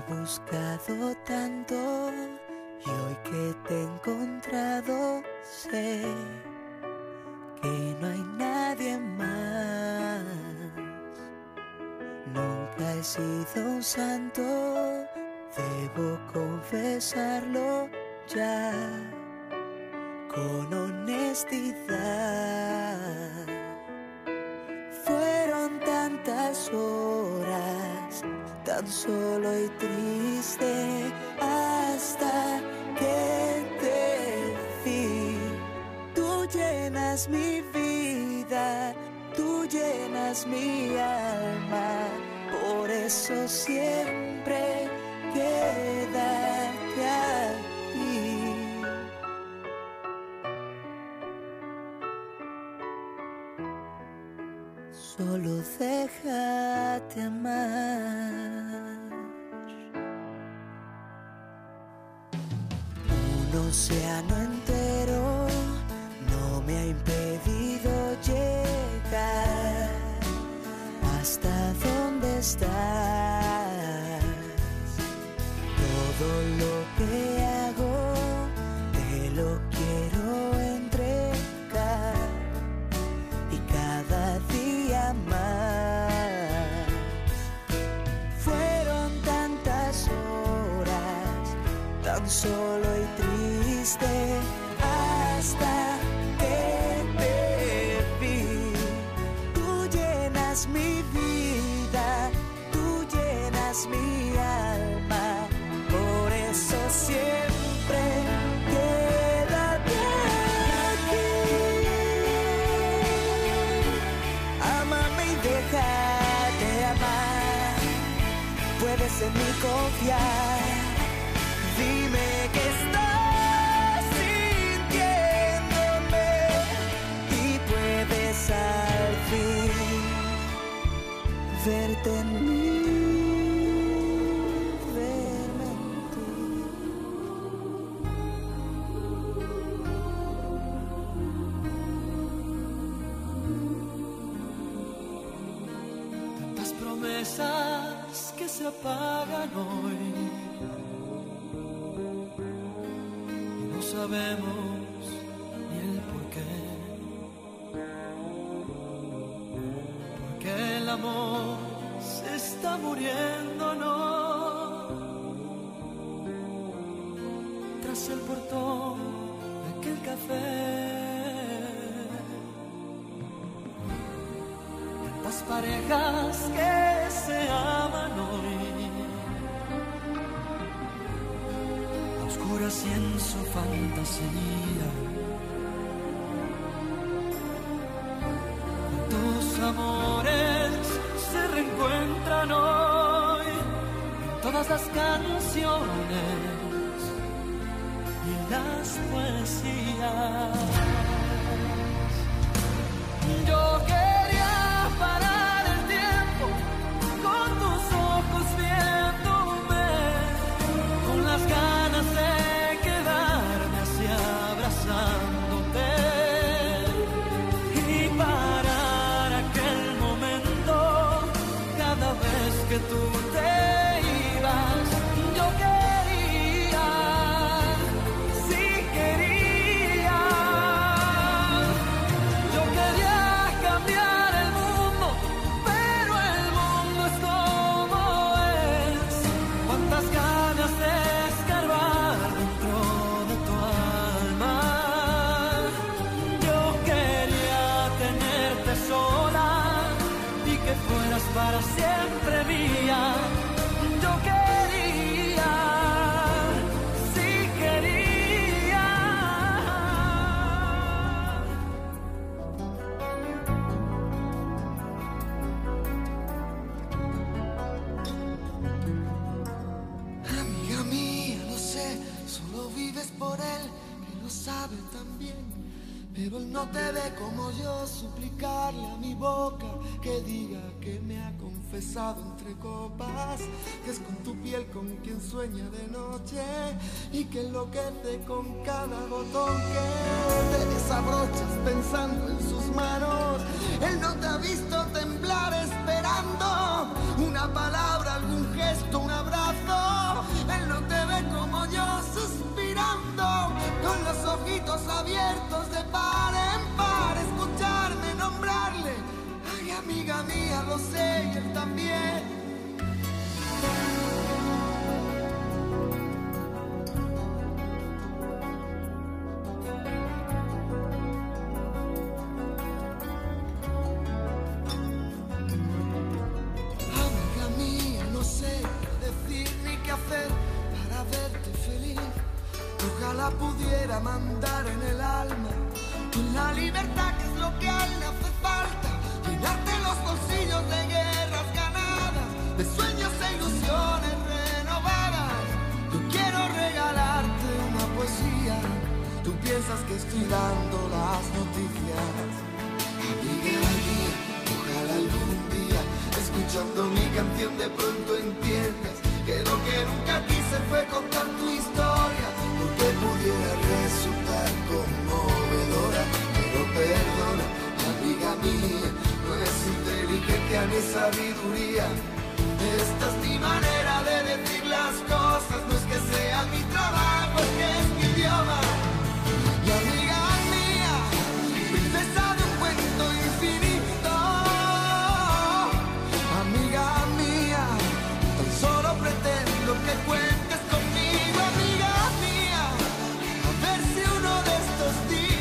buscado tanto y hoy que te he encontrado sé que no hay nadie más. Nunca he sido un santo, debo confesarlo ya con honestidad. Fueron tantas horas tan solo y triste hasta que te vi. Tú llenas mi vida, tú llenas mi alma, por eso siempre quédate aquí. Solo déjate amar. Un océano entero no me ha impedido llegar hasta donde estás. Todo lo que hago te lo quiero entregar y cada día más. Fueron tantas horas tan solo y triste hasta que te vi. Tú llenas mi vida, tú llenas mi alma, por eso siempre quédate aquí. Ámame y déjate amar, puedes en mí confiar. Dime que estás sintiéndome y puedes al fin verte en mí, verme en ti. Tantas promesas que se apagan hoy. No sabemos ni el porqué, porque el amor se está muriendo, no, tras el portón de aquel café. Tantas parejas que se aman hoy, oscuras y en su fantasía. Tus amores se reencuentran hoy en todas las canciones y las poesías. Yo quería parar el tiempo con tus ojos viéndome, con las ganas de quedarme así abrazándote y parar aquel momento cada vez que tú te ibas. Yo quería, sí quería, yo quería cambiar el mundo, pero el mundo es como es. Cuántas ganas de escarbar dentro de tu alma. Yo quería tenerte sola y que fueras para siempre mía. Yo quería, sí quería. Amiga mía, lo sé, solo vives por él, que lo sabe también. Pero él no te ve como yo, suplicarle a mi boca que diga que me ha confesado entre copas, que es con tu piel con quien sueña de noche y que enloquece con cada botón que te desabrochas pensando en sus manos. Él no te ha visto temblar esperando una palabra, algún gesto, un abrazo. lo sé, y él también. Ojalá pudiera mandar en el alma con la libertad, que es lo que a él le hace falta, llenarte los bolsillos de guerras ganadas, de sueños e ilusiones renovadas. Yo quiero regalarte una poesía, tú piensas que estoy dando las noticias. Amiga mía, ojalá algún día, escuchando mi canción, de pronto entiendas que lo que nunca quise fue contar tu historia, porque pudiera resultar conmovedora. Pero perdona, amiga mía, no es inteligencia ni sabiduría. Esta es mi manera de decir las cosas, no es que sea mi trabajo, es que es mi idioma. Y amiga mía, princesa de un cuento infinito, amiga mía, tan solo pretendo que cuentes conmigo, amiga mía, a ver si uno de estos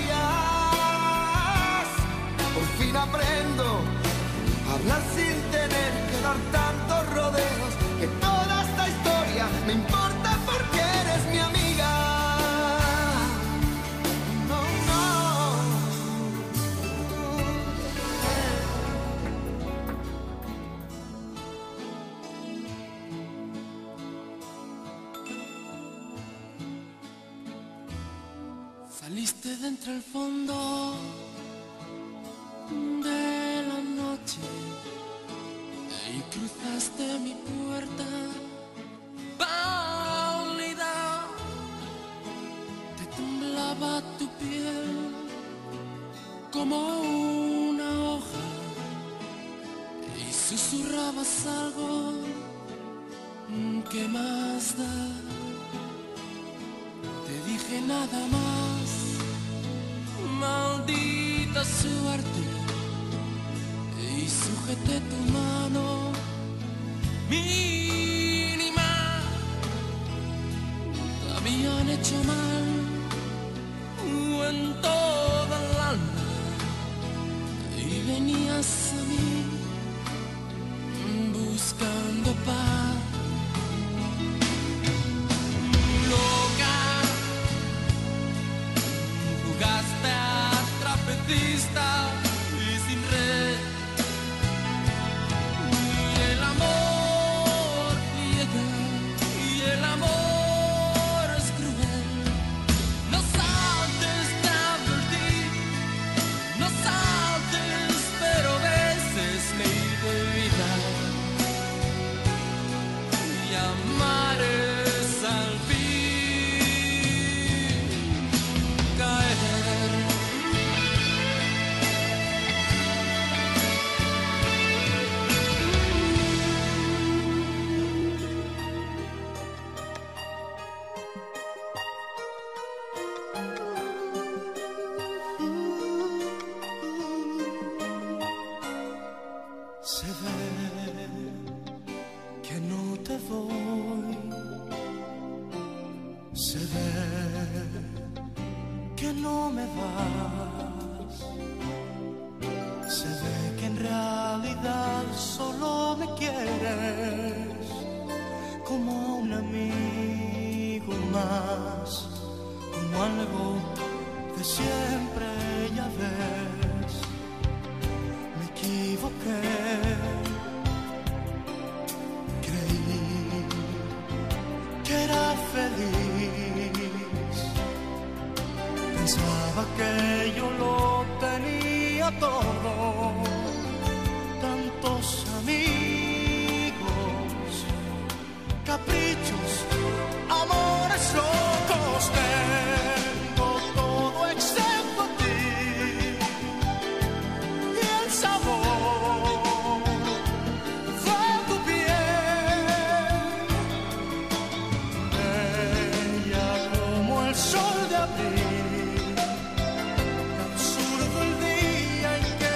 días por fin aprendo a hablar sin tener que dar tantos rodeos, que toda esta historia me importa porque eres mi amiga. No, no. Saliste de entre el fondo de la noche y cruzaste mi puerta pálida. Te temblaba tu piel como una hoja y susurrabas algo. ¿Qué más da? Te dije nada más, maldita suerte, y sujeté tu mano mínima. Te habían hecho mal en toda el alma y venías a mí buscando paz. Loca, jugaste a trapecista y sin red, y el amor ciega, y el amor es cruel. No saltes de advertir, no saltes, pero veces me de vida, y amar es al fin caer. Se ve que no te voy, se ve que no me vas, se ve que en realidad solo me quieres como a un amigo más, como algo de siempre, ya ves. Me equivoqué, creí que era feliz, pensaba que yo lo tenía todo, tantos amigos, caprichos, amores locos, tengo todo excepto a ti. Y el sabor fue tu piel, bella como el sol de abril. Absurdo el día en que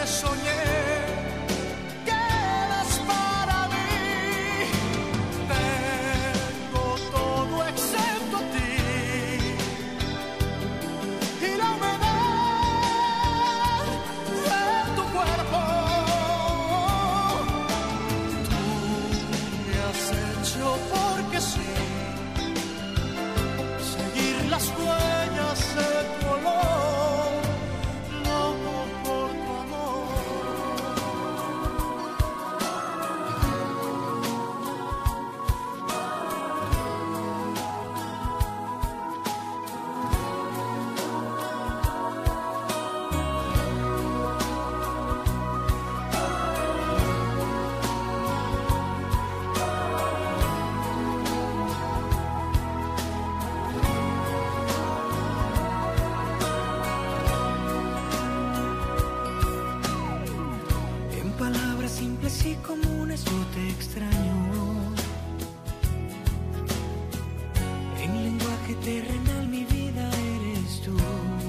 que terrenal mi vida eres tú.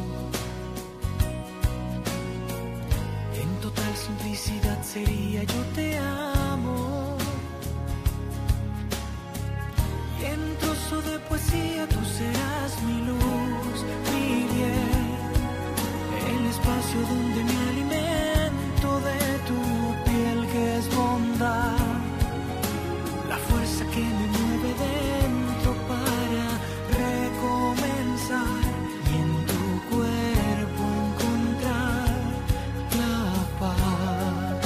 En total simplicidad sería yo te amo. Y en trozo de poesía tú serás mi luz, mi bien. El espacio donde me alimento de tu piel que es bondad. La fuerza que me mueve dentro para recomenzar y en tu cuerpo encontrar la paz.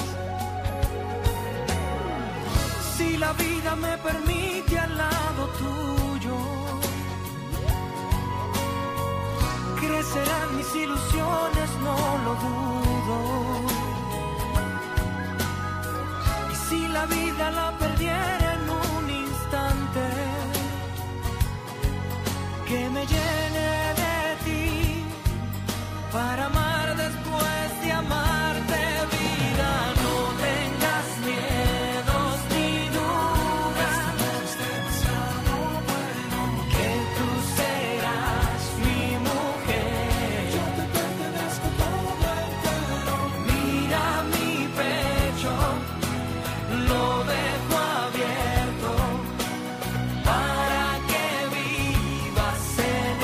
Si la vida me permite al lado tuyo, crecerán mis ilusiones, no lo dudo. Y si la vida la perdiera, que me llene de ti para amar después de amarte, vida. No tengas miedos ni dudas, que tú serás mi mujer. Yo te pertenezco todo entero. Mira mi pecho, lo dejo abierto para que vivas en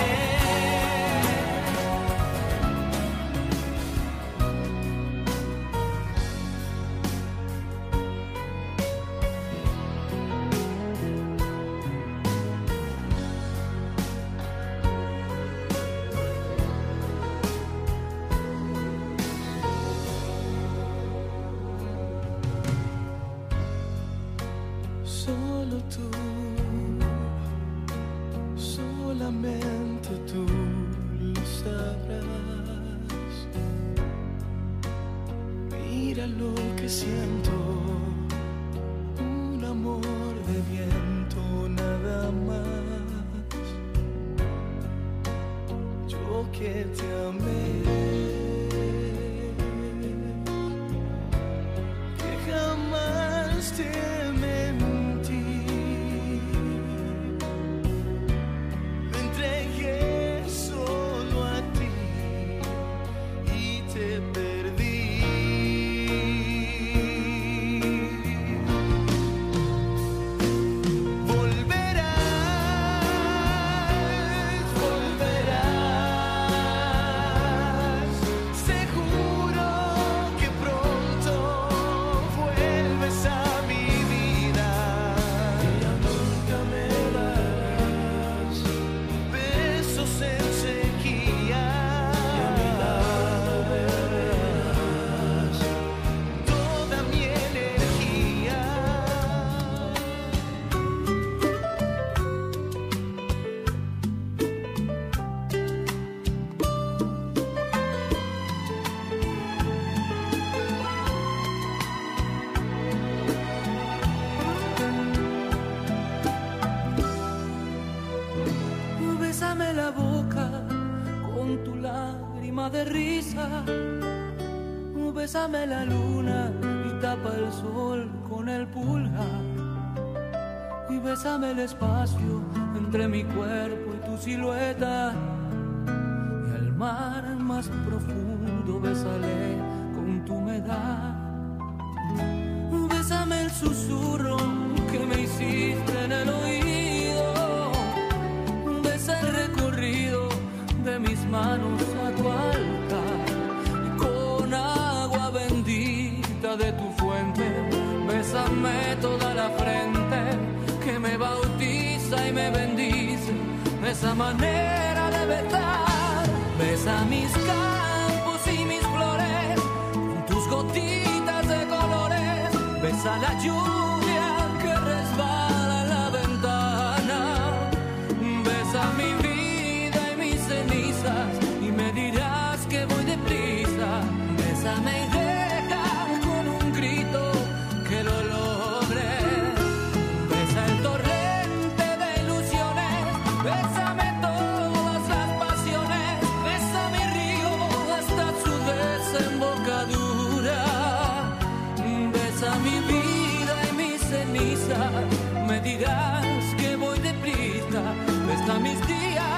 solo tú, solamente tú lo sabrás. Mira lo que siento, un amor de viento nada más. Yo que te amé, que jamás te mentí. Me entregué solo a ti y te perdí. Volverás, volverás. Seguro que pronto vuelves a mi vida. Ya nunca me darás besos en sequía. Y a mi lado verás toda mi energía. Bésame la boca con tu lágrima de risa. Bésame la luna y tapa el sol con el pulgar. Y bésame el espacio entre mi cuerpo y tu silueta. Y al mar más profundo bésale con tu humedad. Bésame el susurro que me hiciste en el oído. Besa el recorrido de mis manos a tu altar. Y con agua bendita de tu fuente, bésame toda la frente que me bautiza y me bendice. Esa manera de besar, besa mis campos y mis flores con tus gotitas de colores. Besa la lluvia que resbala en la ventana. Besa mi vida y mis cenizas y me dirás que voy deprisa. Bésame y deja con un grito que lo logre. Besa el torrente de ilusiones. Bésame todas las pasiones. Besa mi río hasta su desembocadura. Besa mi vida y mis cenizas. Me dirás que voy deprisa. Besa mis días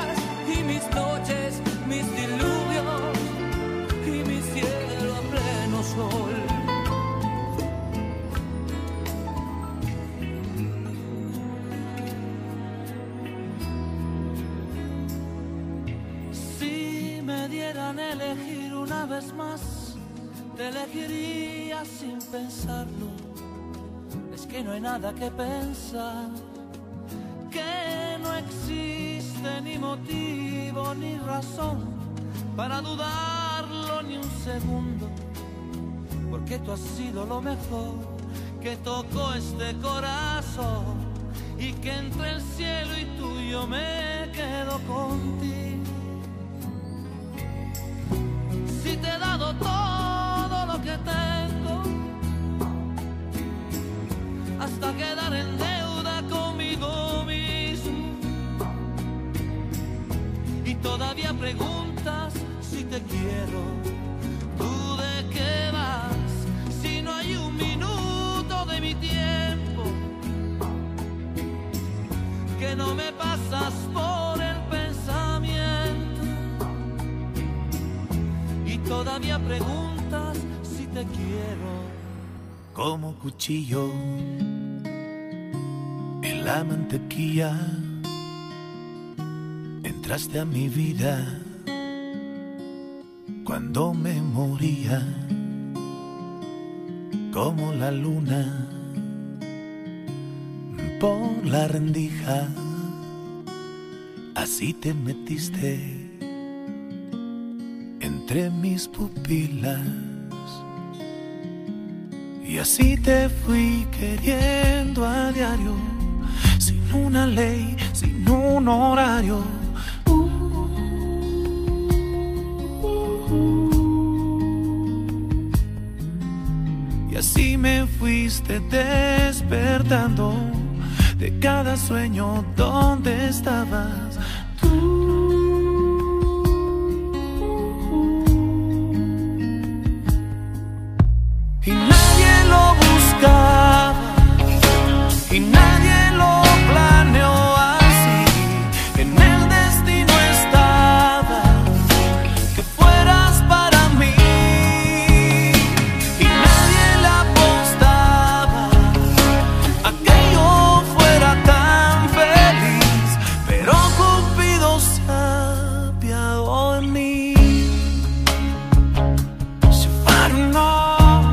dieran a elegir una vez más, te elegiría sin pensarlo. Es que no hay nada que pensar, que no existe ni motivo ni razón para dudarlo ni un segundo, porque tú has sido lo mejor que tocó este corazón, y que entre el cielo y tú yo me quedo contigo. Si te he dado todo lo que tengo, hasta quedar en deuda conmigo mismo, y todavía preguntas si te quiero, ¿tú de qué vas? Si no hay un minuto de mi tiempo que no me pasas por el pensamiento, y todavía preguntas si te quiero. Como cuchillo en la mantequilla, entraste a mi vida cuando me moría. Como la luna por la rendija, así te metiste entre mis pupilas, y así te fui queriendo a diario, sin una ley, sin un horario. Y así me fuiste despertando de cada sueño donde estabas tú. Y nadie lo buscaba, y nadie lo planeó así. En el destino estaba que fueras para mí, y nadie le apostaba a que yo fuera tan feliz, pero Cupido se apiadó de mí. Se afanó.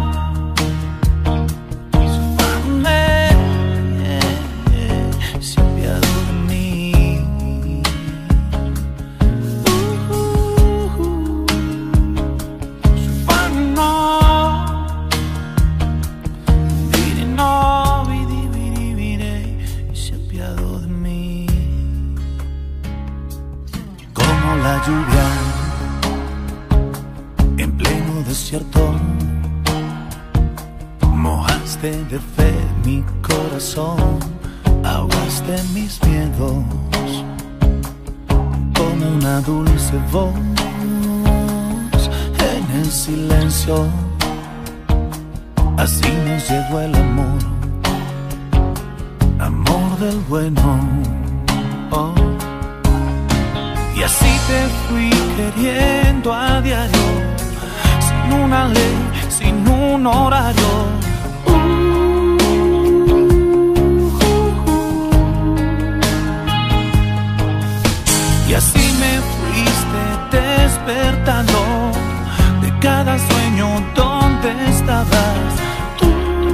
La lluvia en pleno desierto, mojaste de fe mi corazón, ahogaste mis miedos como una dulce voz en el silencio. Así nos llegó el amor, amor del bueno. Oh. Y así te fui queriendo a diario, sin una ley, sin un horario. Y así me fuiste despertando de cada sueño donde estabas tú.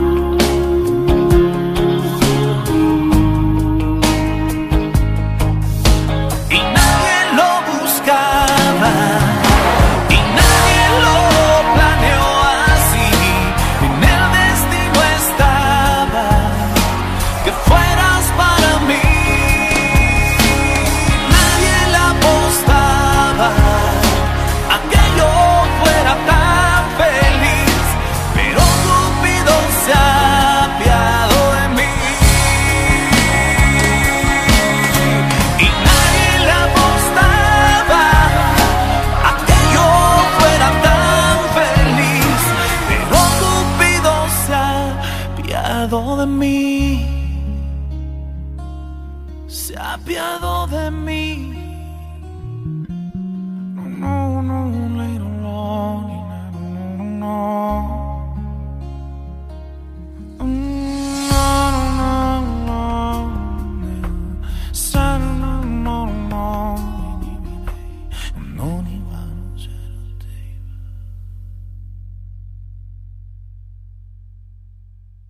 De mí, se ha apiadado de mí.